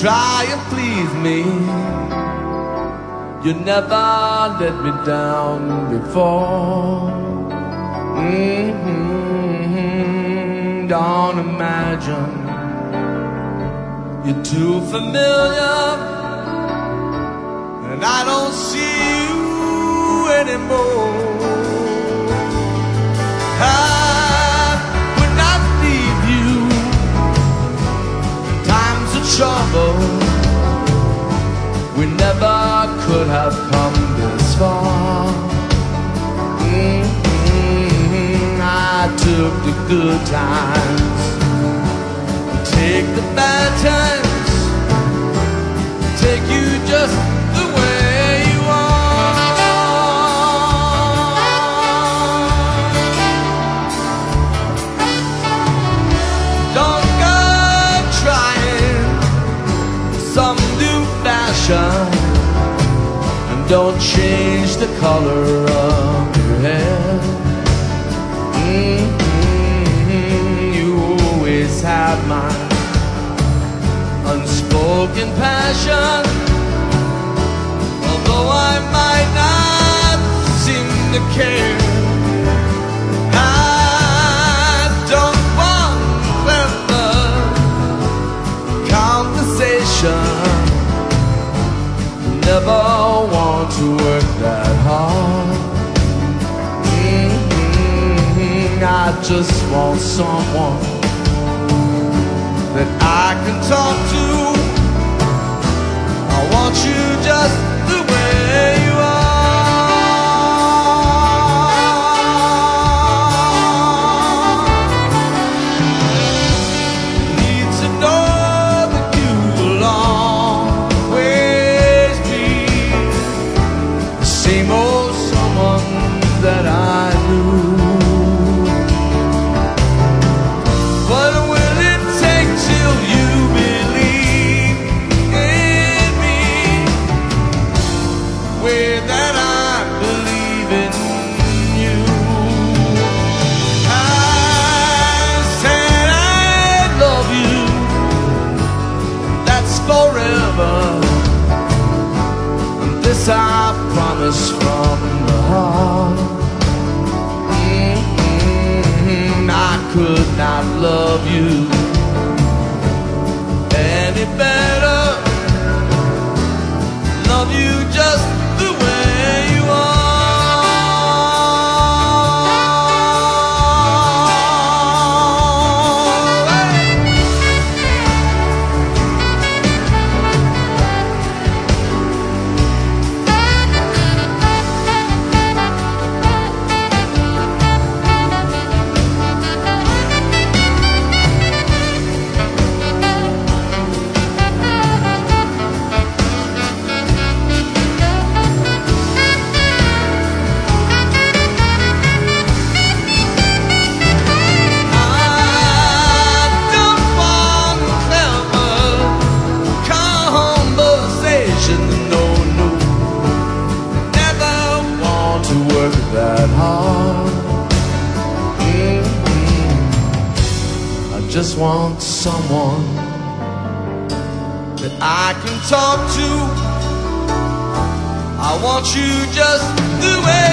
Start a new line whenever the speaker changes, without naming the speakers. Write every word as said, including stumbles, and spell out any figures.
try and please me. You never let me down before. Mm-hmm. Don't imagine you're too familiar, and I don't see you anymore. I would not leave you in times of trouble. We never could have come this far. Mm-hmm. I took the good times, take the bad times, take you just the way you are. Don't go trying some new fashion, and don't change the color of your hair. Mm-hmm. You always have my unspoken passion, although I might not seem to care. I don't want clever conversation, never want to work that hard. Mm-hmm. I just want someone that I can talk to. I want you just the way you are. Need to know that you will always be the same old someone that I knew. What will it take till you believe in me, way that I believe in you? I said I love you, that's forever, and this I promise from the heart. Mm-hmm. I could not love you any better, love you just the way you are. That hard. Mm-hmm. I just want someone that I can talk to. I want you just the way